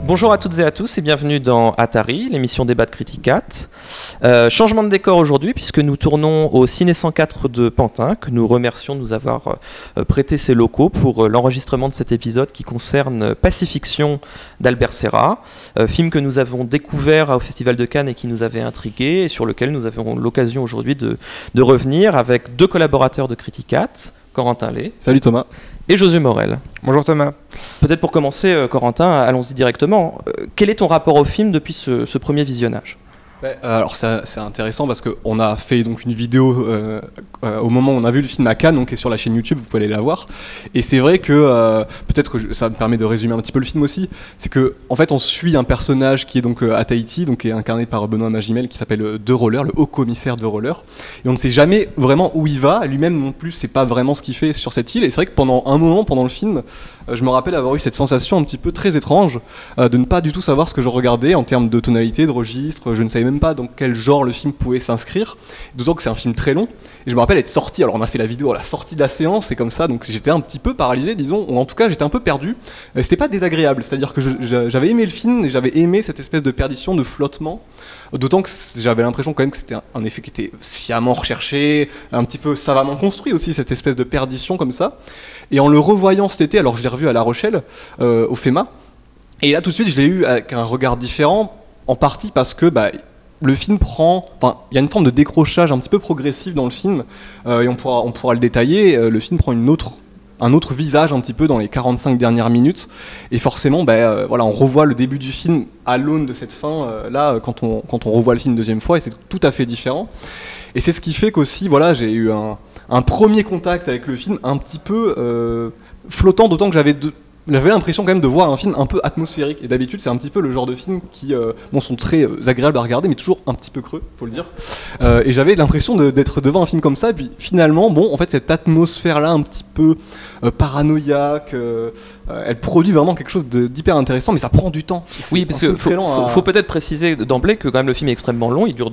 Bonjour à toutes et à tous et bienvenue dans Atari, l'émission débat de Criticat. Changement de décor aujourd'hui puisque nous tournons au Ciné 104 de Pantin, que nous remercions de nous avoir prêté ses locaux pour l'enregistrement de cet épisode qui concerne Pacifiction d'Albert Serra, film que nous avons découvert au Festival de Cannes et qui nous avait intrigués et sur lequel nous avons l'occasion aujourd'hui de revenir avec deux collaborateurs de Criticat, Corentin Lay. Salut Thomas. Et Josué Morel. Bonjour Thomas. Peut-être pour commencer, Corentin, allons-y directement. Quel est ton rapport au film depuis ce premier visionnage ? Alors c'est intéressant parce qu'on a fait donc une vidéo au moment où on a vu le film à Cannes, donc qui est sur la chaîne YouTube, vous pouvez aller la voir. Et c'est vrai que peut-être que ça me permet de résumer un petit peu le film aussi. C'est que en fait on suit un personnage qui est donc à Tahiti, donc qui est incarné par Benoît Magimel, qui s'appelle De Roller, le haut commissaire De Roller. Et on ne sait jamais vraiment où il va. Lui-même non plus, c'est pas vraiment ce qu'il fait sur cette île. Et c'est vrai que pendant un moment, pendant le film, je me rappelle avoir eu cette sensation un petit peu très étrange de ne pas du tout savoir ce que je regardais en termes de tonalité, de registre. Je ne savais même pas dans quel genre le film pouvait s'inscrire, d'autant que c'est un film très long. Et je me rappelle être sorti, alors on a fait la vidéo à la sortie de la séance et comme ça, donc j'étais un petit peu paralysé, disons, ou en tout cas j'étais un peu perdu. C'était pas désagréable, c'est-à-dire que j'avais aimé le film et j'avais aimé cette espèce de perdition, de flottement, d'autant que j'avais l'impression quand même que c'était un effet qui était sciemment recherché, un petit peu savamment construit aussi, cette espèce de perdition comme ça. Et en le revoyant cet été, alors je l'ai revu à La Rochelle, au FEMA, et là tout de suite je l'ai eu avec un regard différent, en partie parce que le film il y a une forme de décrochage un petit peu progressif dans le film, et on pourra le détailler. Le film prend un autre visage un petit peu dans les 45 dernières minutes, et forcément on revoit le début du film à l'aune de cette fin là quand on revoit le film une deuxième fois, et c'est tout à fait différent. Et c'est ce qui fait qu'aussi j'ai eu un premier contact avec le film un petit peu flottant, d'autant que j'avais l'impression quand même de voir un film un peu atmosphérique, et d'habitude c'est un petit peu le genre de film qui sont très agréables à regarder mais toujours un petit peu creux, faut le dire, et j'avais l'impression d'être devant un film comme ça, et puis finalement en fait cette atmosphère là un petit peu paranoïaque, elle produit vraiment quelque chose d'hyper intéressant, mais ça prend du temps. Oui, parce qu'il faut peut-être préciser d'emblée que quand même le film est extrêmement long, il dure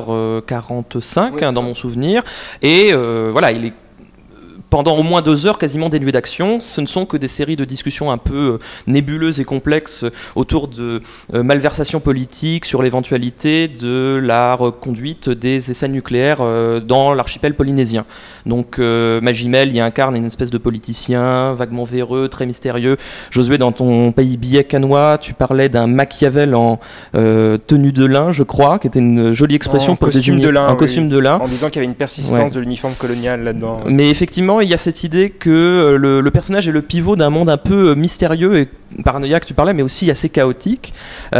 2h45 oui, dans mon souvenir, et il est pendant au moins 2 heures quasiment dénué d'action. Ce ne sont que des séries de discussions un peu nébuleuses et complexes autour de malversations politiques, sur l'éventualité de la reconduite des essais nucléaires dans l'archipel polynésien. Donc Magimel y incarne une espèce de politicien vaguement véreux, très mystérieux. Josué, dans ton pays billet canois, tu parlais d'un Machiavel en tenue de lin, je crois, qui était une jolie expression pour désigner un costume de lin. En disant qu'il y avait une persistance de l'uniforme colonial là-dedans. Mais effectivement, il y a cette idée que le personnage est le pivot d'un monde un peu mystérieux et paranoïaque, tu parlais, mais aussi assez chaotique,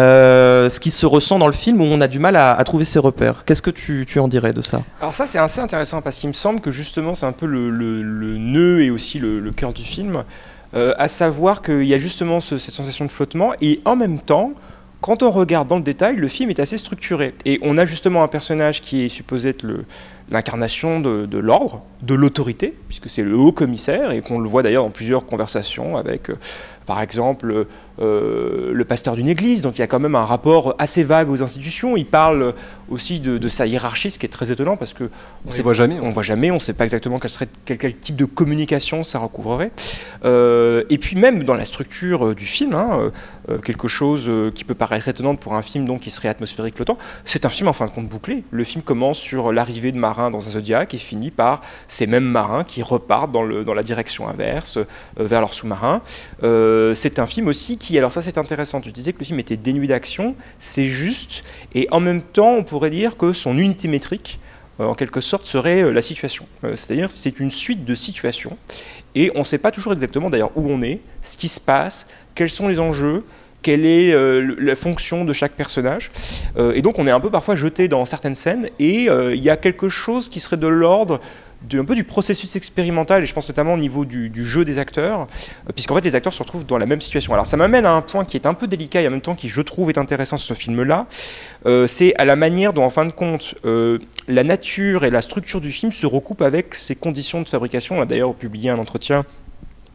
ce qui se ressent dans le film où on a du mal à trouver ses repères. Qu'est-ce que tu en dirais de ça ? Alors ça, c'est assez intéressant parce qu'il me semble que justement c'est un peu le nœud et aussi le cœur du film, à savoir qu'il y a justement cette sensation de flottement, et en même temps, quand on regarde dans le détail, le film est assez structuré. Et on a justement un personnage qui est supposé être l'incarnation de l'ordre, de l'autorité, puisque c'est le haut commissaire, et qu'on le voit d'ailleurs dans plusieurs conversations avec, par exemple, le pasteur d'une église. Donc il y a quand même un rapport assez vague aux institutions. Il parle aussi de sa hiérarchie, ce qui est très étonnant, parce qu'on ne voit jamais. On ne voit jamais, on ne sait pas exactement quel type de communication ça recouvrerait. Et puis même dans la structure du film, quelque chose qui peut paraître étonnant pour un film donc, qui serait atmosphérique flottant, c'est un film en fin de compte bouclé. Le film commence sur l'arrivée de marins dans un Zodiac et finit par ces mêmes marins qui repartent dans la direction inverse, vers leur sous-marin. C'est un film aussi qui, alors ça c'est intéressant, tu disais que le film était dénué d'action, c'est juste, et en même temps on pourrait dire que son unité métrique, en quelque sorte, serait la situation. C'est-à-dire c'est une suite de situations, et on ne sait pas toujours exactement d'ailleurs où on est, ce qui se passe, quels sont les enjeux, quelle est la fonction de chaque personnage. Et donc on est un peu parfois jeté dans certaines scènes, et il y a quelque chose qui serait de l'ordre un peu du processus expérimental, et je pense notamment au niveau du jeu des acteurs, puisqu'en fait les acteurs se retrouvent dans la même situation. Alors ça m'amène à un point qui est un peu délicat et en même temps qui je trouve est intéressant sur ce film-là, c'est à la manière dont en fin de compte la nature et la structure du film se recoupent avec ses conditions de fabrication. On a d'ailleurs publié un entretien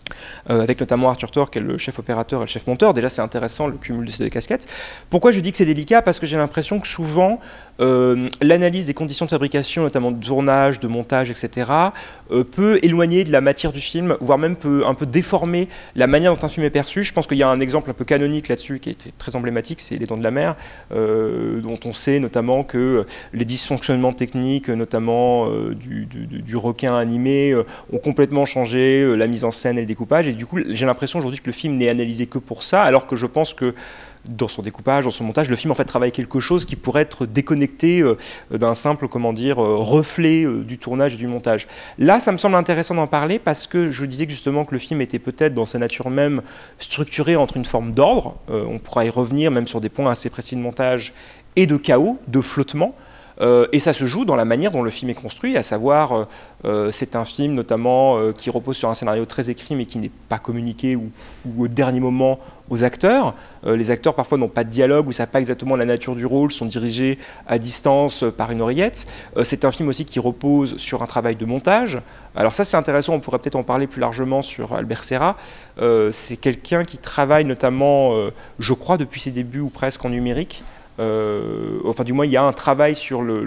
avec notamment Arthur Thor, qui est le chef opérateur et le chef monteur. Déjà, c'est intéressant, le cumul de ces deux casquettes. Pourquoi je dis que c'est délicat? Parce que j'ai l'impression que souvent, l'analyse des conditions de fabrication, notamment de tournage, de montage, etc., peut éloigner de la matière du film, voire même peut un peu déformer la manière dont un film est perçu. Je pense qu'il y a un exemple un peu canonique là-dessus, qui est très emblématique, c'est Les Dents de la Mer, dont on sait notamment que les dysfonctionnements techniques, notamment du requin animé, ont complètement changé la mise en scène et le découpage. Et du coup, j'ai l'impression aujourd'hui que le film n'est analysé que pour ça, alors que je pense que dans son découpage, dans son montage, le film en fait travaille quelque chose qui pourrait être déconnecté d'un simple, reflet du tournage et du montage. Là, ça me semble intéressant d'en parler parce que je disais justement que le film était peut-être dans sa nature même structuré entre une forme d'ordre, on pourra y revenir même sur des points assez précis de montage, et de chaos, de flottement. Et ça se joue dans la manière dont le film est construit, à savoir, c'est un film notamment qui repose sur un scénario très écrit mais qui n'est pas communiqué ou au dernier moment aux acteurs. Les acteurs parfois n'ont pas de dialogue ou ne savent pas exactement la nature du rôle, sont dirigés à distance par une oreillette. C'est un film aussi qui repose sur un travail de montage. Alors ça c'est intéressant, on pourrait peut-être en parler plus largement sur Albert Serra. C'est quelqu'un qui travaille notamment, je crois depuis ses débuts ou presque en numérique. Enfin du moins il y a un travail sur le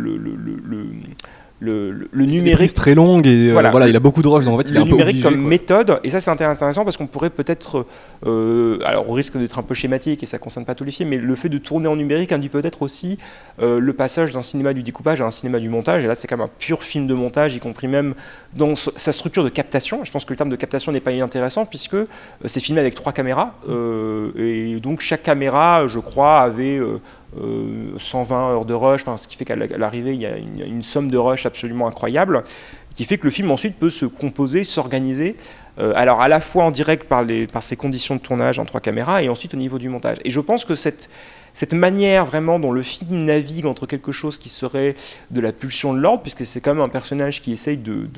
numérique très longue et voilà, il a beaucoup de rush, donc en fait il est un peu numérique obligé, comme quoi. méthode, et ça c'est intéressant parce qu'on pourrait peut-être alors au risque d'être un peu schématique et ça concerne pas tous les films, mais le fait de tourner en numérique induit peut-être aussi le passage d'un cinéma du découpage à un cinéma du montage, et là c'est quand même un pur film de montage, y compris même dans sa structure de captation. Je pense que le terme de captation n'est pas inintéressant puisque c'est filmé avec 3 caméras et donc chaque caméra je crois avait 120 heures de rush, ce qui fait qu'à l'arrivée il y a une somme de rush absolument incroyable, qui fait que le film ensuite peut se composer, s'organiser, alors à la fois en direct par ses conditions de tournage en 3 caméras et ensuite au niveau du montage. Et je pense que cette manière vraiment dont le film navigue entre quelque chose qui serait de la pulsion de l'ordre, puisque c'est quand même un personnage qui essaye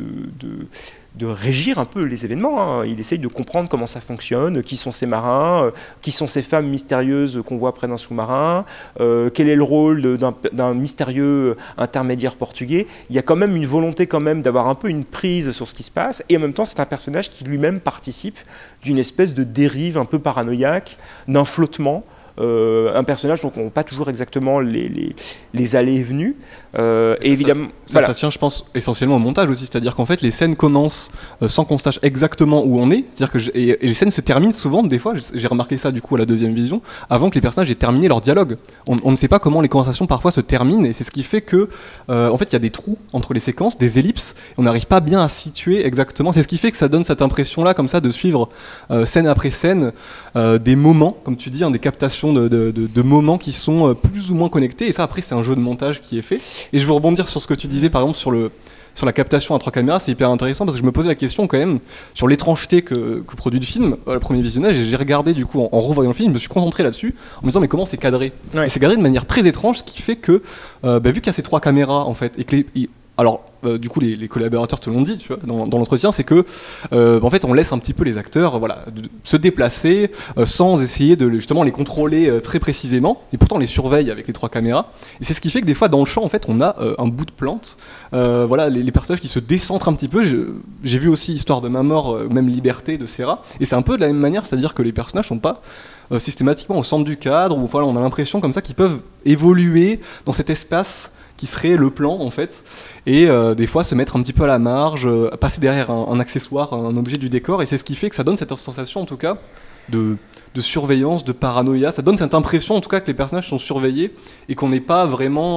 de régir un peu les événements, hein. Il essaye de comprendre comment ça fonctionne, qui sont ces marins, qui sont ces femmes mystérieuses qu'on voit près d'un sous-marin, quel est le rôle d'un mystérieux intermédiaire portugais. Il y a quand même une volonté d'avoir un peu une prise sur ce qui se passe, et en même temps c'est un personnage qui lui-même participe d'une espèce de dérive un peu paranoïaque, d'un flottement. Un personnage dont on ne voit pas toujours exactement les allées et venues. Et évidemment, ça tient, je pense, essentiellement au montage aussi. C'est-à-dire qu'en fait, les scènes commencent sans qu'on sache exactement où on est. C'est-à-dire que et les scènes se terminent souvent, des fois, j'ai remarqué ça du coup à la deuxième vision, avant que les personnages aient terminé leur dialogue. On ne sait pas comment les conversations parfois se terminent, et c'est ce qui fait que, en fait, il y a des trous entre les séquences, des ellipses, et on n'arrive pas bien à situer exactement. C'est ce qui fait que ça donne cette impression-là, comme ça, de suivre scène après scène, des moments, comme tu dis, des captations de moments qui sont plus ou moins connectés, et ça après c'est un jeu de montage qui est fait. Et je veux rebondir sur ce que tu disais par exemple sur la captation à 3 caméras, c'est hyper intéressant parce que je me posais la question quand même sur l'étrangeté que produit le film, le premier visionnage, et j'ai regardé du coup en revoyant le film, je me suis concentré là-dessus en me disant mais comment c'est cadré, ouais. Et c'est cadré de manière très étrange, ce qui fait que vu qu'il y a ces 3 caméras en fait, et que alors, du coup, les collaborateurs te l'ont dit, tu vois, dans l'entretien, c'est que, en fait, on laisse un petit peu les acteurs, se déplacer sans essayer de justement les contrôler très précisément. Et pourtant, on les surveille avec les 3 caméras. Et c'est ce qui fait que des fois, dans le champ, en fait, on a un bout de plante. Les personnages qui se décentrent un petit peu. J'ai vu aussi Histoire de ma mort, même Liberté de Serra. Et c'est un peu de la même manière, c'est-à-dire que les personnages sont pas systématiquement au centre du cadre. Ou on a l'impression comme ça qu'ils peuvent évoluer dans cet espace qui serait le plan en fait, et des fois se mettre un petit peu à la marge, passer derrière un accessoire, un objet du décor, et c'est ce qui fait que ça donne cette sensation en tout cas de surveillance, de paranoïa. Ça donne cette impression en tout cas que les personnages sont surveillés et qu'on n'est pas vraiment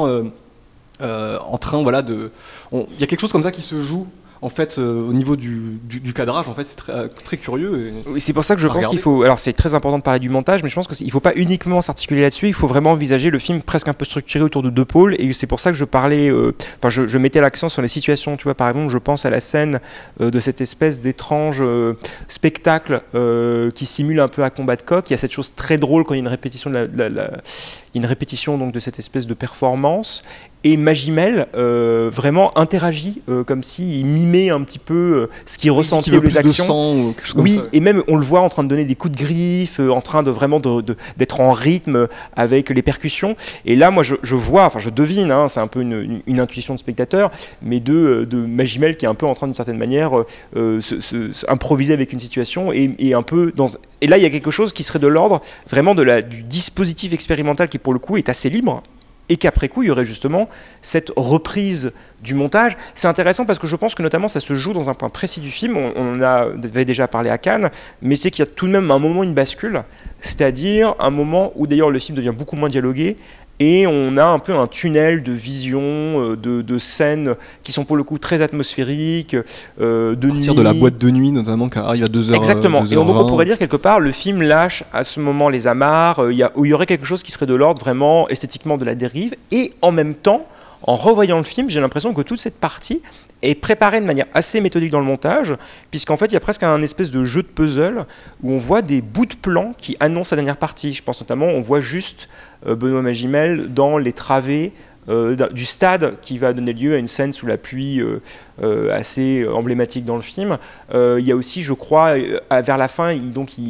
en train il y a quelque chose comme ça qui se joue en fait, au niveau du cadrage, en fait, c'est très curieux. Oui, c'est pour ça que je pense qu'il faut. Alors, c'est très important de parler du montage, mais je pense qu'il ne faut pas uniquement s'articuler là-dessus. Il faut vraiment envisager le film presque un peu structuré autour de 2 pôles. Et c'est pour ça que je parlais. Je mettais l'accent sur les situations. Tu vois, par exemple, je pense à la scène de cette espèce d'étrange spectacle qui simule un peu un combat de coq. Il y a cette chose très drôle quand il y a une répétition une répétition donc de cette espèce de performance. et Magimel vraiment interagit comme s'il mimait un petit peu ce qu'il ressentait ou les actions. Sang, ou quelque chose comme Oui, ça. et même on le voit en train de donner des coups de griffe, en train de vraiment d'être en rythme avec les percussions. Et là, moi, je vois, enfin je devine, hein, c'est un peu une intuition de spectateur, mais de Magimel qui est un peu en train d'une certaine manière improviser avec une situation et un peu dans... Et là, il y a quelque chose qui serait de l'ordre vraiment du dispositif expérimental qui, pour le coup, est assez libre. Et qu'après coup, il y aurait justement cette reprise du montage. C'est intéressant parce que je pense que notamment ça se joue dans un point précis du film, on avait déjà parlé à Cannes, mais c'est qu'il y a tout de même un moment, une bascule, c'est-à-dire un moment où d'ailleurs le film devient beaucoup moins dialogué, et on a un peu un tunnel de vision, de scènes qui sont pour le coup très atmosphériques, de nuit. À partir de la boîte de nuit notamment, qui arrive à 2h. Exactement. 2h20. Et donc on pourrait dire quelque part, le film lâche à ce moment les amarres, où il y aurait quelque chose qui serait de l'ordre vraiment esthétiquement de la dérive, et en même temps, en revoyant le film, j'ai l'impression que toute cette partie est préparée de manière assez méthodique dans le montage, puisqu'en fait il y a presque un espèce de jeu de puzzle où on voit des bouts de plans qui annoncent la dernière partie. Je pense notamment, on voit juste Benoît Magimel dans les travées du stade qui va donner lieu à une scène sous la pluie assez emblématique dans le film. Il y a aussi, je crois, vers la fin,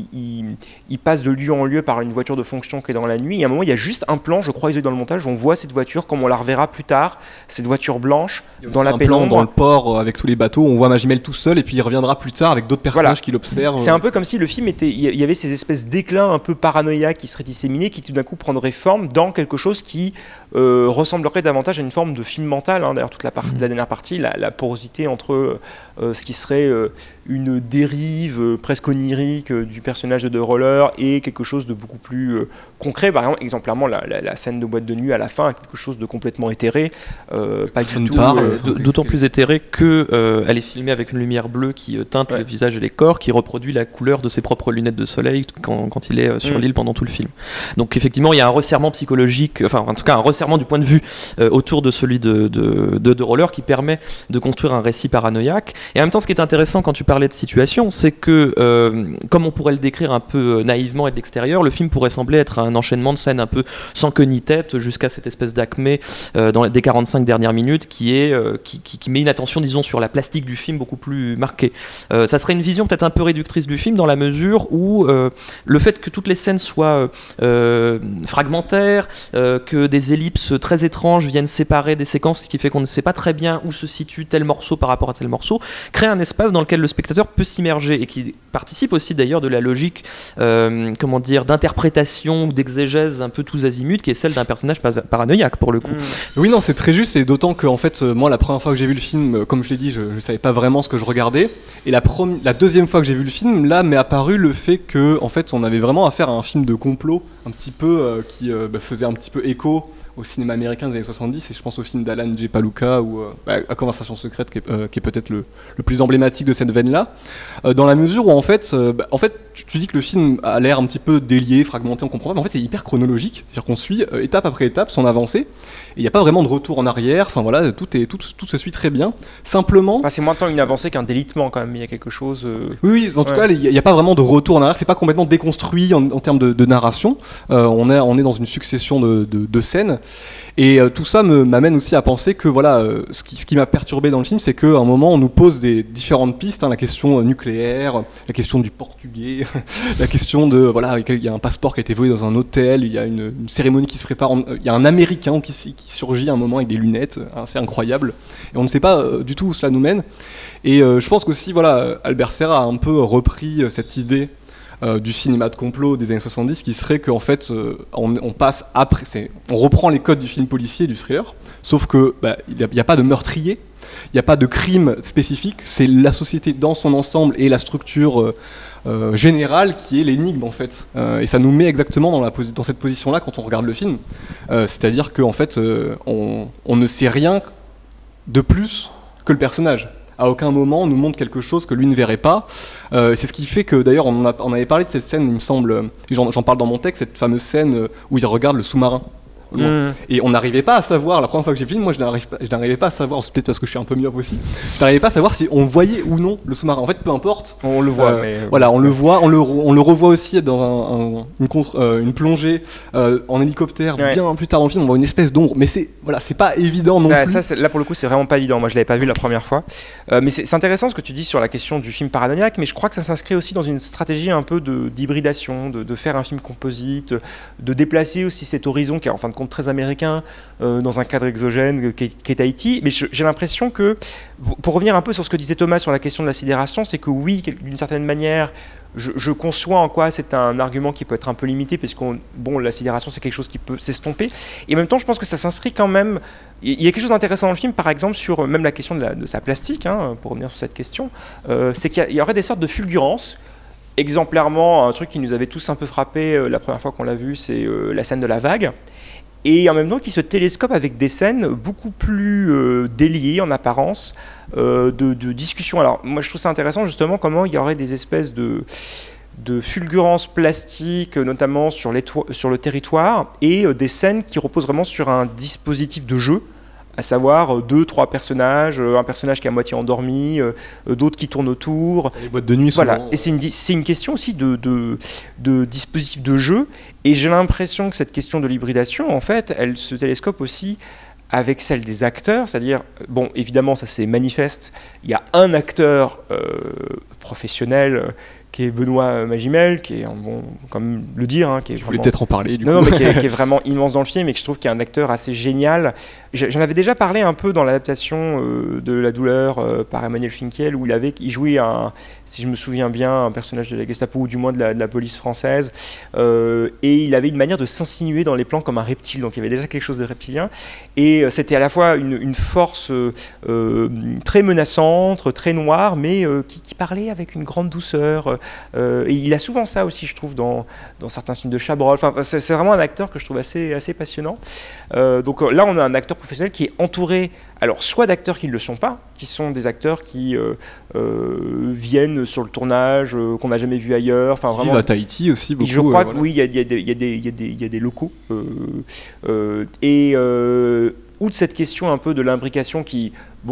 il passe de lieu en lieu par une voiture de fonction qui est dans la nuit. Et à un moment, il y a juste un plan, je crois, isolé dans le montage, où on voit cette voiture comme on la reverra plus tard, cette voiture blanche dans la pénombre. Un plan dans le port avec tous les bateaux, on voit Magimel tout seul et puis il reviendra plus tard avec d'autres personnages qui l'observent. C'est un peu comme si le film il y avait ces espèces d'éclats un peu paranoïaques qui seraient disséminés, qui tout d'un coup prendraient forme dans quelque chose qui ressemblerait davantage à une forme de film mental. Hein. D'ailleurs, toute la dernière partie, la porosité entre ce qui serait une dérive presque onirique du personnage de The Roller et quelque chose de beaucoup plus concret. Par exemple, exemplairement, la scène de boîte de nuit à la fin, quelque chose de complètement éthéré, pas du tout. D'autant plus éthéré qu'elle est filmée avec une lumière bleue qui teinte le visage et les corps, qui reproduit la couleur de ses propres lunettes de soleil quand il est sur l'île pendant tout le film. Donc effectivement, il y a un resserrement psychologique, enfin en tout cas un resserrement du point de vue autour de celui de The Roller qui permet de construire un récit paranoïaque. Et en même temps, ce qui est intéressant quand tu parlais de situation, c'est que comme on pourrait le décrire un peu naïvement et de l'extérieur, le film pourrait sembler être un enchaînement de scènes un peu sans queue ni tête jusqu'à cette espèce d'acmé des 45 dernières minutes qui met une attention, disons, sur la plastique du film beaucoup plus marquée. Ça serait une vision peut-être un peu réductrice du film dans la mesure où le fait que toutes les scènes soient fragmentaires, que des ellipses très étranges viennent séparer des séquences, ce qui fait qu'on ne sait pas très bien où se situe tel morceau par rapport à tel morceau, crée un espace dans lequel le spectateur peut s'immerger et qui participe aussi d'ailleurs de la logique d'interprétation ou d'exégèse un peu tous azimuts qui est celle d'un personnage paranoïaque pour le coup. Oui, non, c'est très juste, et d'autant que en fait, moi la première fois que j'ai vu le film, comme je l'ai dit, je savais pas vraiment ce que je regardais, et la deuxième fois que j'ai vu le film, là m'est apparu le fait que en fait on avait vraiment affaire à un film de complot un petit peu qui faisait un petit peu écho au cinéma américain des années 70, et je pense au film d'Alan J. Palooka ou à Conversation secrète qui est peut-être le plus emblématique de cette veine-là, dans la mesure où en fait tu dis que le film a l'air un petit peu délié, fragmenté, on comprend pas, mais en fait c'est hyper chronologique, c'est-à-dire qu'on suit étape après étape son avancée, et il n'y a pas vraiment de retour en arrière, enfin voilà, tout se suit très bien, simplement... Enfin c'est moins tant une avancée qu'un délitement quand même, il y a quelque chose... Oui, en tout cas il n'y a pas vraiment de retour en arrière, c'est pas complètement déconstruit en termes de narration, on est dans une succession de scènes. Et tout ça m'amène aussi à penser que voilà, ce qui m'a perturbé dans le film, c'est qu'à un moment on nous pose des différentes pistes, la question nucléaire, la question du portugais, la question de voilà, il y a un passeport qui a été volé dans un hôtel, il y a une cérémonie qui se prépare, il y a un Américain qui surgit à un moment avec des lunettes, c'est incroyable, et on ne sait pas du tout où cela nous mène. Et je pense qu'aussi voilà, Albert Serra a un peu repris cette idée du cinéma de complot des années 70, qui serait qu'en fait on passe après, on reprend les codes du film policier et du thriller, sauf que il n'y a pas de meurtrier, il n'y a pas de crime spécifique, c'est la société dans son ensemble et la structure générale qui est l'énigme en fait, et ça nous met exactement dans cette position là quand on regarde le film, c'est-à-dire qu'en fait on ne sait rien de plus que le personnage. À aucun moment on nous montre quelque chose que lui ne verrait pas. C'est ce qui fait que d'ailleurs on avait parlé de cette scène, il me semble, et j'en parle dans mon texte, cette fameuse scène où il regarde le sous-marin Et on n'arrivait pas à savoir, la première fois que j'ai filmé, moi je n'arrivais pas à savoir, c'est peut-être parce que je suis un peu myope aussi, je n'arrivais pas à savoir si on voyait ou non le sous-marin. En fait, peu importe. On le voit, mais... Voilà, on le voit, on le revoit aussi dans une plongée en hélicoptère bien plus tard dans le film, on voit une espèce d'ombre, mais c'est pas évident non plus. Ça, là pour le coup, c'est vraiment pas évident. Moi, je l'avais pas vu la première fois. Mais c'est intéressant ce que tu dis sur la question du film paranoïaque, mais je crois que ça s'inscrit aussi dans une stratégie un peu d'hybridation, de faire un film composite, de déplacer aussi cet horizon qui est en fin de compte très américain dans un cadre exogène qu'est Haïti. Mais j'ai l'impression que, pour revenir un peu sur ce que disait Thomas sur la question de la sidération, c'est que oui, d'une certaine manière, je conçois en quoi c'est un argument qui peut être un peu limité, parce que la sidération c'est quelque chose qui peut s'estomper, et en même temps je pense que ça s'inscrit quand même. Il y a quelque chose d'intéressant dans le film, par exemple sur même la question de sa plastique, pour revenir sur cette question, c'est qu'il y aurait des sortes de fulgurances. Exemplairement, un truc qui nous avait tous un peu frappé la première fois qu'on l'a vu, c'est la scène de la vague. Et en même temps qui se télescope avec des scènes beaucoup plus déliées en apparence, de discussion. Alors moi je trouve ça intéressant justement comment il y aurait des espèces de fulgurances plastiques, notamment sur le territoire, et des scènes qui reposent vraiment sur un dispositif de jeu, à savoir 2-3 personnages, un personnage qui est à moitié endormi, d'autres qui tournent autour. Les boîtes de nuit, souvent. Voilà. Et c'est une question aussi de dispositif de jeu, et j'ai l'impression que cette question de l'hybridation, en fait, elle se télescope aussi avec celle des acteurs, c'est-à-dire, bon, évidemment, ça c'est manifeste, il y a un acteur professionnel qui est Benoît Magimel, qui est, comme le dire, qui est... Je voulais peut-être en parler, du coup. Non, mais qui est vraiment immense dans le film, et que je trouve qu'il y a un acteur assez génial. J'en avais déjà parlé un peu dans l'adaptation de La douleur par Emmanuel Finkiel, où il jouait, si je me souviens bien, un personnage de la Gestapo, ou du moins de la police française, et il avait une manière de s'insinuer dans les plans comme un reptile, donc il y avait déjà quelque chose de reptilien, et c'était à la fois une force très menaçante, très noire, mais qui parlait avec une grande douceur. Et il a souvent ça aussi, je trouve, dans certains films de Chabrol. Enfin, c'est vraiment un acteur que je trouve assez passionnant. Donc là, on a un acteur professionnel qui est entouré, alors soit d'acteurs qui ne le sont pas, qui sont des acteurs qui viennent sur le tournage, qu'on n'a jamais vu ailleurs. Enfin, vraiment. Il va à Tahiti aussi beaucoup. Je crois que oui, il y a des locaux. Outre cette question un peu de l'imbrication qui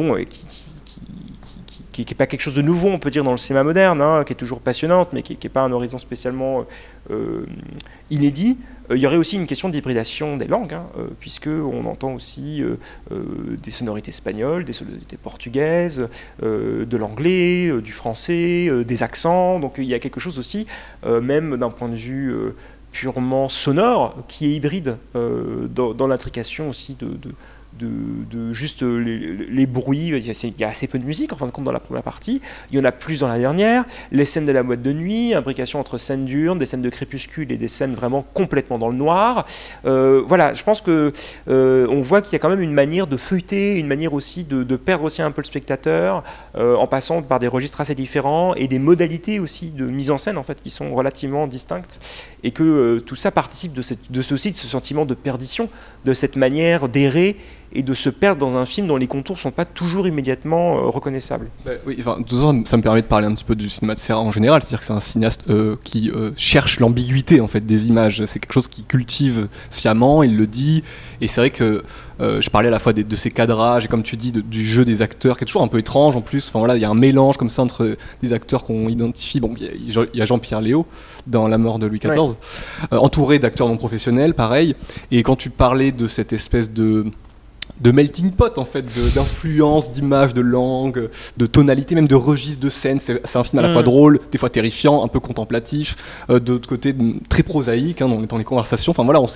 n'est pas quelque chose de nouveau, on peut dire, dans le cinéma moderne, qui est toujours passionnante, mais qui n'est pas un horizon spécialement inédit. Il y aurait aussi une question d'hybridation des langues, puisqu'on entend aussi des sonorités espagnoles, des sonorités portugaises, de l'anglais, du français, des accents. Donc il y a quelque chose aussi, même d'un point de vue purement sonore, qui est hybride dans l'intrication aussi de juste les bruits. Il y a assez peu de musique en fin de compte dans la première partie, il y en a plus dans la dernière. Les scènes de la boîte de nuit, imbrication entre scènes diurnes, des scènes de crépuscule et des scènes vraiment complètement dans le noir. Voilà, je pense que on voit qu'il y a quand même une manière de feuilleter, une manière aussi de perdre aussi un peu le spectateur, en passant par des registres assez différents et des modalités aussi de mise en scène en fait qui sont relativement distinctes, et que tout ça participe de ce sentiment de perdition, de cette manière d'errer et de se perdre dans un film dont les contours ne sont pas toujours immédiatement reconnaissables. Oui, enfin, ça me permet de parler un petit peu du cinéma de Serra en général, c'est-à-dire que c'est un cinéaste qui cherche l'ambiguïté en fait, des images. C'est quelque chose qu'il cultive sciemment, il le dit, et c'est vrai que je parlais à la fois de ses cadrages et comme tu dis du jeu des acteurs qui est toujours un peu étrange en plus. Enfin voilà, il y a un mélange comme ça entre des acteurs qu'on identifie. Bon, il y a Jean-Pierre Léaud dans La mort de Louis XIV, ouais. Entouré d'acteurs non professionnels, pareil. Et quand tu parlais de cette espèce de melting pot en fait, d'influence, d'images, de langue, de tonalité, même de registre de scène. C'est un film à la fois drôle, des fois terrifiant, un peu contemplatif, de l'autre côté très prosaïque dans les conversations. Enfin voilà,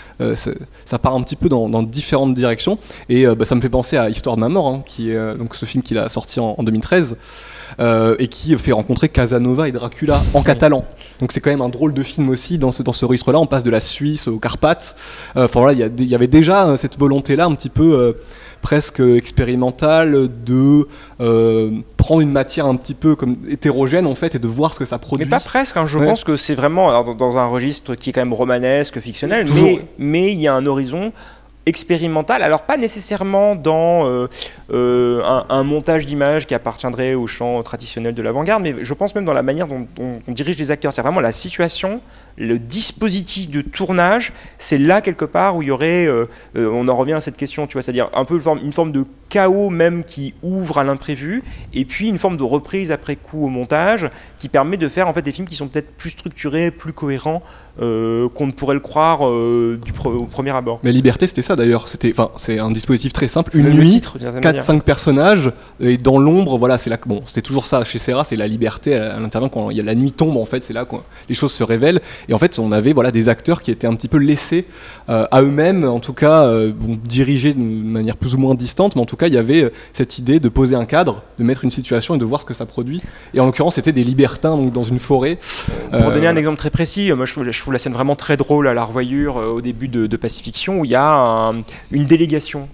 ça part un petit peu dans différentes directions, et ça me fait penser à Histoire de ma mort, qui est donc ce film qu'il a sorti en 2013. Et qui fait rencontrer Casanova et Dracula en catalan. Donc c'est quand même un drôle de film aussi dans ce registre-là. On passe de la Suisse aux Carpates. Enfin voilà, il y avait déjà cette volonté-là un petit peu presque expérimentale de prendre une matière un petit peu comme hétérogène en fait et de voir ce que ça produit. Mais pas presque, je pense que c'est vraiment dans un registre qui est quand même romanesque, fictionnel, mais il y a un horizon expérimental, alors pas nécessairement dans un montage d'images qui appartiendrait au champ traditionnel de l'avant-garde, mais je pense même dans la manière dont on dirige les acteurs. C'est vraiment la situation, le dispositif de tournage, c'est là quelque part où il y aurait, on en revient à cette question, tu vois, c'est-à-dire un peu une forme de chaos même qui ouvre à l'imprévu, et puis une forme de reprise après coup au montage qui permet de faire en fait des films qui sont peut-être plus structurés, plus cohérents qu'on ne pourrait le croire au premier abord. Mais Liberté, c'était ça d'ailleurs. C'est un dispositif très simple. Une nuit, 4-5 personnages, et dans l'ombre, voilà, c'est là que bon, c'était toujours ça chez Serra, c'est la liberté à l'intérieur quand la nuit tombe en fait, c'est là que les choses se révèlent. Et en fait, on avait des acteurs qui étaient un petit peu laissés à eux-mêmes, en tout cas dirigés d'une manière plus ou moins distante, mais en tout cas, il y avait cette idée de poser un cadre, de mettre une situation et de voir ce que ça produit. Et en l'occurrence, c'était des libertins donc dans une forêt. Pour donner un exemple très précis, moi je trouve la scène vraiment très drôle à la revoyure au début de Pacifiction, où il y a une délégation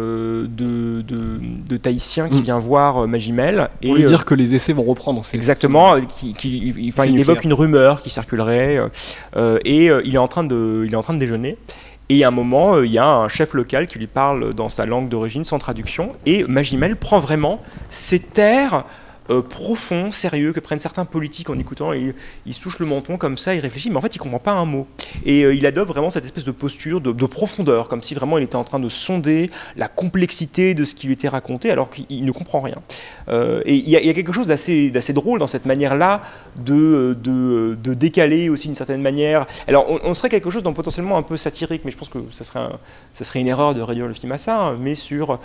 de Tahitiens qui vient voir Magimel. Pour lui dire que les essais vont reprendre. Exactement, il évoque une rumeur qui circulerait, et il est en train de déjeuner. Et à un moment, il y a un chef local qui lui parle dans sa langue d'origine sans traduction, et Magimel prend vraiment cet air profond, sérieux, que prennent certains politiques en écoutant. Il se touche le menton comme ça, il réfléchit, mais en fait il comprend pas un mot. Et il adopte vraiment cette espèce de posture de profondeur, comme si vraiment il était en train de sonder la complexité de ce qui lui était raconté, alors qu'il ne comprend rien. Et il y a quelque chose d'assez drôle dans cette manière-là de décaler aussi d'une certaine manière. Alors on serait quelque chose dans potentiellement un peu satirique, mais je pense que ça serait une erreur de réduire le film à ça, mais sur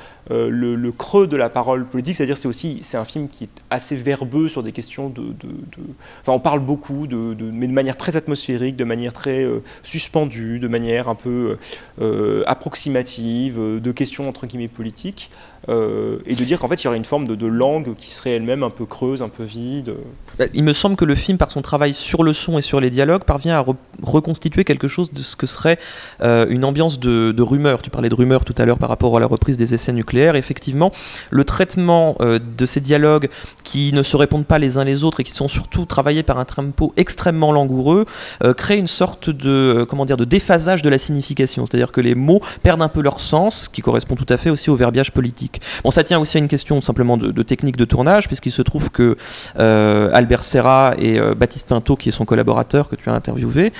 le creux de la parole politique, c'est-à-dire c'est un film qui est assez verbeux sur des questions enfin, on parle beaucoup, mais de manière très atmosphérique, de manière très suspendue, de manière un peu approximative, de questions entre guillemets politiques, et de dire qu'en fait il y aurait une forme de langue qui serait elle-même un peu creuse, un peu vide. Il me semble que le film, par son travail sur le son et sur les dialogues, parvient à reconstituer quelque chose de ce que serait une ambiance de rumeur. Tu parlais de rumeur tout à l'heure par rapport à la reprise des essais nucléaires. Effectivement, le traitement de ces dialogues qui ne se répondent pas les uns les autres et qui sont surtout travaillés par un tempo extrêmement langoureux crée une sorte de déphasage de la signification. C'est-à-dire que les mots perdent un peu leur sens, qui correspond tout à fait aussi au verbiage politique. Bon, ça tient aussi à une question simplement de technique de tournage, puisqu'il se trouve que Albert Serra et Baptiste Pinto, qui est son collaborateur que tu as interviewé,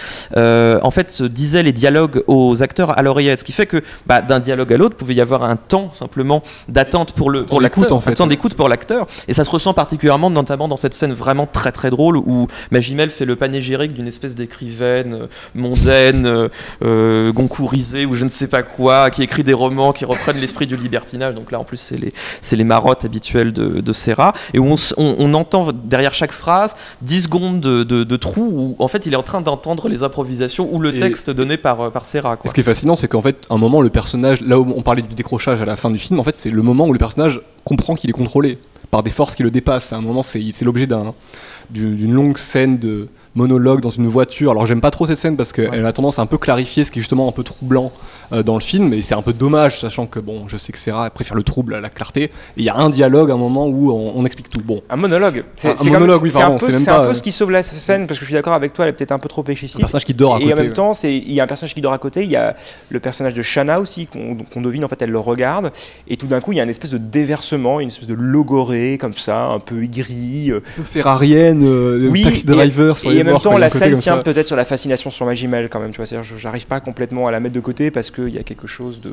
en fait disaient les dialogues aux acteurs à l'oreillette, ce qui fait que d'un dialogue à l'autre pouvait y avoir un temps simplement d'attente pour l'acteur, un temps d'écoute pour l'acteur, et ça se ressent particulièrement notamment dans cette scène vraiment très très drôle où Magimel fait le panégyrique d'une espèce d'écrivaine mondaine, goncourisée ou je ne sais pas quoi, qui écrit des romans qui reprennent l'esprit du libertinage. Donc là en plus c'est les marottes habituelles de Serra, et où on entend derrière chaque phrase 10 secondes de trou où en fait il est en train d'entendre les improvisations ou le texte donné par Serra, quoi. Ce qui est fascinant, c'est qu'en fait, à un moment, le personnage, là où on parlait du décrochage à la fin du film, en fait, c'est le moment où le personnage comprend qu'il est contrôlé par des forces qui le dépassent. À un moment, c'est l'objet d'une longue scène de monologue dans une voiture. Alors j'aime pas trop cette scène parce qu'elle a tendance à un peu clarifier ce qui est justement un peu troublant dans le film, et c'est un peu dommage, sachant que bon, je sais que Serra préfère le trouble à la clarté, et il y a un dialogue à un moment où on explique tout. Bon. Un monologue. C'est un peu ce qui sauve la scène, parce que je suis d'accord avec toi, elle est peut-être un peu trop excessive. Un personnage qui dort à côté. Et en même temps, il y a un personnage qui dort à côté, il y a le personnage de Shanna aussi, qu'on devine, en fait, elle le regarde, et tout d'un coup, il y a une espèce de déversement, une espèce de logorée, comme ça, un peu aigrie. Un peu ferrarienne, taxi driver sur les et en même bords, temps, la scène tient peut-être sur la fascination sur Magimel quand même, tu vois, c'est-à-dire j'arrive pas complètement à la mettre de côté parce qu'il y a quelque chose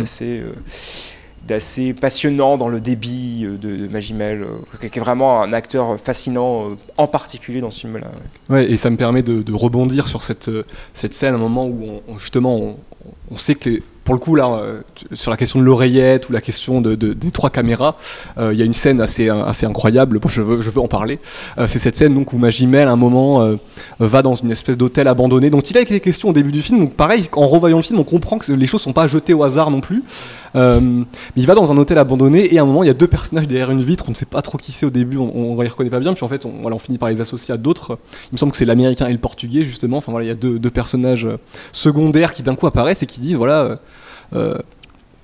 d'assez passionnant dans le débit de Magimel, qui est vraiment un acteur fascinant, en particulier dans ce film-là. Ouais, et ça me permet de rebondir sur cette scène, un moment où on sait que pour le coup, là, sur la question de l'oreillette ou la question des 3 caméras, il y a une scène assez incroyable. Bon, je veux en parler. C'est cette scène donc, où Magimel, à un moment, va dans une espèce d'hôtel abandonné. Donc, il a été question au début du film. Donc, pareil, en revoyant le film, on comprend que les choses ne sont pas jetées au hasard non plus. Mais il va dans un hôtel abandonné et à un moment, il y a 2 personnages derrière une vitre. On ne sait pas trop qui c'est au début. On les reconnaît pas bien. Puis en fait, on finit par les associer à d'autres. Il me semble que c'est l'américain et le portugais, justement. Enfin, voilà, il y a deux personnages secondaires qui d'un coup apparaissent et qui disent voilà.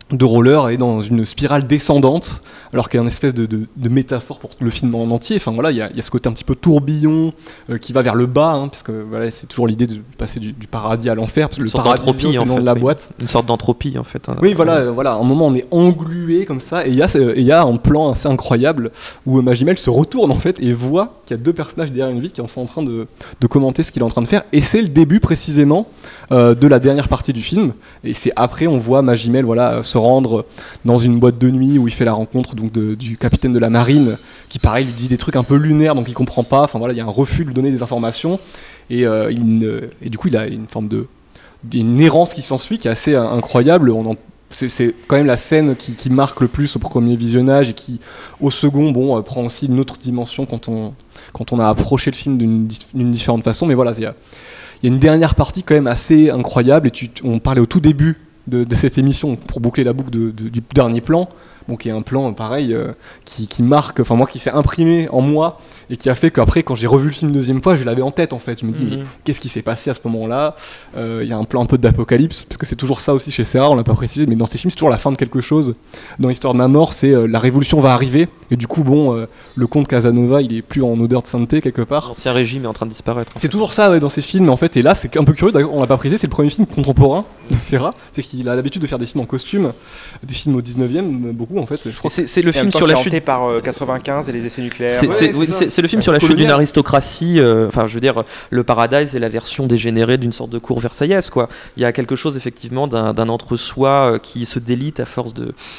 roller est dans une spirale descendante, alors qu'il y a une espèce de métaphore pour le film en entier. Enfin voilà, il y a ce côté un petit peu tourbillon qui va vers le bas, hein, parce que voilà, c'est toujours l'idée de passer du paradis à l'enfer, parce que le paradis c'est le nom de la boîte. Une sorte d'entropie en fait. Oui, voilà, à un moment on est englué comme ça, et il y a un plan assez incroyable où Magimel se retourne en fait et voit qu'il y a deux personnages derrière une vitre qui sont en train de commenter ce qu'il est en train de faire, et c'est le début précisément de la dernière partie du film, et c'est après on voit Magimel se rendre dans une boîte de nuit où il fait la rencontre donc du capitaine de la marine qui pareil lui dit des trucs un peu lunaires, donc il comprend pas, enfin voilà, il y a un refus de lui donner des informations, et du coup il a une forme une errance qui s'ensuit qui est assez incroyable. C'est quand même la scène qui marque le plus au premier visionnage et qui au second prend aussi une autre dimension quand on a approché le film d'une différente façon, mais voilà, il y a une dernière partie quand même assez incroyable, et on parlait au tout début de cette émission, pour boucler la boucle du dernier plan, qui est un plan pareil qui marque, enfin moi qui s'est imprimé en moi et qui a fait qu'après quand j'ai revu le film une deuxième fois, je l'avais en tête en fait. Je me dis mais qu'est-ce qui s'est passé à ce moment-là? Il y a un plan un peu d'apocalypse, parce que c'est toujours ça aussi chez Serra, on l'a pas précisé, mais dans ces films c'est toujours la fin de quelque chose. Dans l'histoire de ma mort, c'est la révolution va arriver, et du coup le comte Casanova il est plus en odeur de sainteté quelque part. L'ancien régime est en train de disparaître. C'est toujours ça dans ces films en fait, et là c'est un peu curieux, on l'a pas précisé, c'est le premier film contemporain de Serra, c'est qu'il a l'habitude de faire des films en costume, des films au 19e beaucoup en fait. Je crois c'est le film sur la chute par 95 et les essais nucléaires. C'est le film sur la chute d'une aristocratie. Enfin, je veux dire, le Paradise est la version dégénérée d'une sorte de cour versaillaise, quoi. Il y a quelque chose effectivement d'un entre-soi qui se délite à force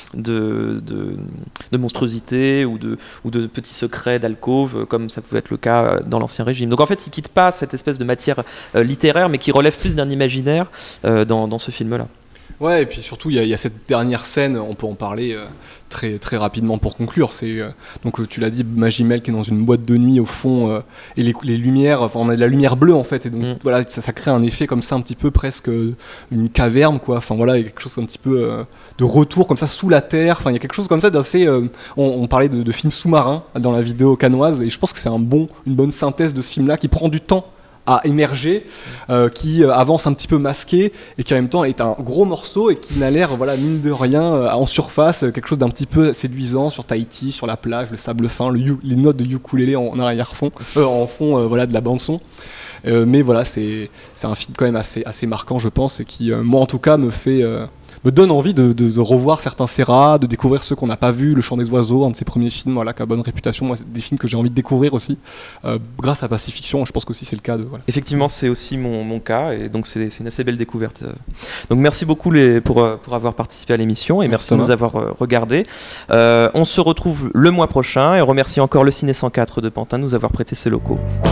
de monstruosité ou de petits secrets d'alcôve, comme ça pouvait être le cas dans l'Ancien Régime. Donc en fait, il quitte pas cette espèce de matière littéraire, mais qui relève plus d'un imaginaire dans ce film-là. Ouais, et puis surtout, il y a cette dernière scène, on peut en parler très, très rapidement pour conclure. C'est donc tu l'as dit, Magimel qui est dans une boîte de nuit au fond, et les lumières, enfin on a de la lumière bleue en fait, et donc voilà, ça crée un effet comme ça, un petit peu presque une caverne, quoi. Enfin voilà, il y a quelque chose un petit peu de retour comme ça sous la terre. Enfin il y a quelque chose comme ça d'assez. On parlait de films sous-marins dans la vidéo canoise, et je pense que c'est une bonne synthèse de ce film-là qui prend du temps à émerger, qui avance un petit peu masqué, et qui en même temps est un gros morceau et qui n'a l'air, mine de rien, en surface, quelque chose d'un petit peu séduisant sur Tahiti, sur la plage, le sable fin, les notes de ukulélé en arrière-fond, en fond de la bande-son. Mais voilà, c'est un film quand même assez marquant, je pense, et qui, moi en tout cas, me donne envie de revoir certains Serra, de découvrir ceux qu'on n'a pas vus, Le Chant des Oiseaux, un de ses premiers films qui a bonne réputation. Moi, c'est des films que j'ai envie de découvrir aussi, grâce à Pacifiction. Je pense qu'aussi c'est le cas. Effectivement, c'est aussi mon cas, et donc c'est une assez belle découverte. Donc merci beaucoup pour avoir participé à l'émission, et merci de nous avoir regardés. On se retrouve le mois prochain, et on remercie encore le Ciné 104 de Pantin de nous avoir prêté ses locaux.